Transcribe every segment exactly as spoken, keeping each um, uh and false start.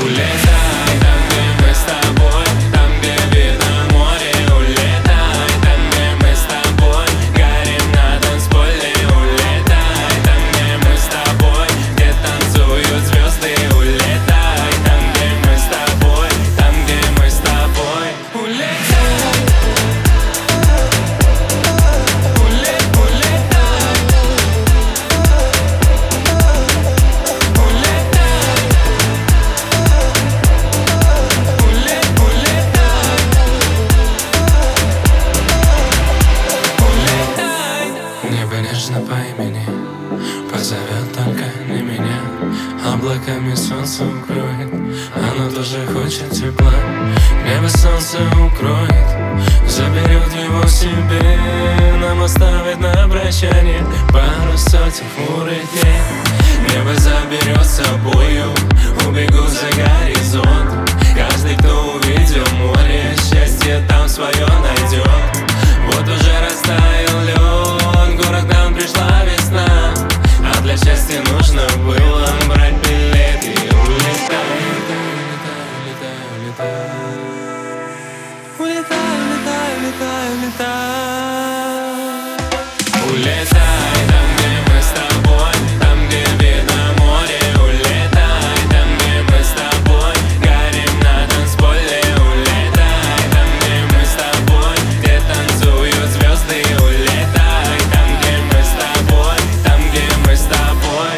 Улетай, там, где мы с тобой, там, где видно море. Улетай, там, где мы с тобой, горим на танцполе. Улетай, там, где мы с тобой, где танцуют звезды. Улетай, там, где мы с тобой, там, где мы с тобой. Улетай. Небо нежно по имени позовет только не меня. Облаками солнце укроет, оно тоже хочет тепла. Небо солнце укроет, заберет его себе. Нам оставит на прощание пару сотен хмурых дней. Небо заберет с собою, убегут за горизонт. Каждый, кто увидел море, счастье там свое найдет. Вот уже растаял лед, в город нам пришла весна, а для счастья нужно было брать билет и улетай. Улетай, улетай, улетай, улетай, улетай, улетай. Улетай, там, где мы с тобой, там, где видно море. Улетай, там, где мы с тобой, горим на танцполе. Улетай, там, где мы с тобой, где танцуют звезды. Улетай, там, где мы с тобой, там, где мы с тобой.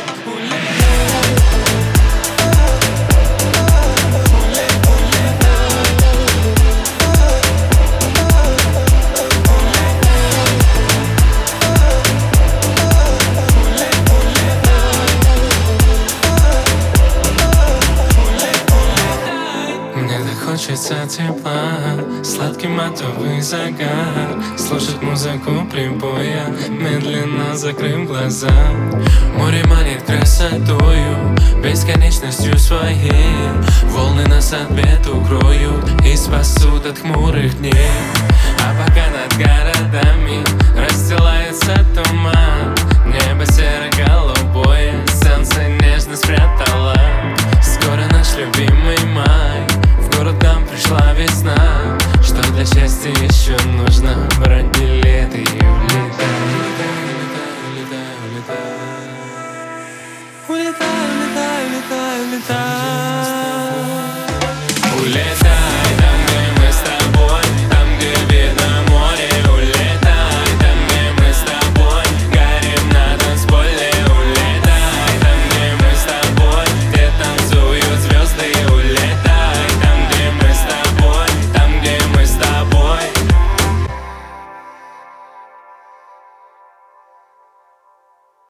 Мне так хочется тепла, сладкий матовый загар, слушать музыку прибоя, медленно закрыв глаза. Море манит красотою, бесконечностью своей. Волны нас от бед укроют и спасут от хмурых дней. А пока над городами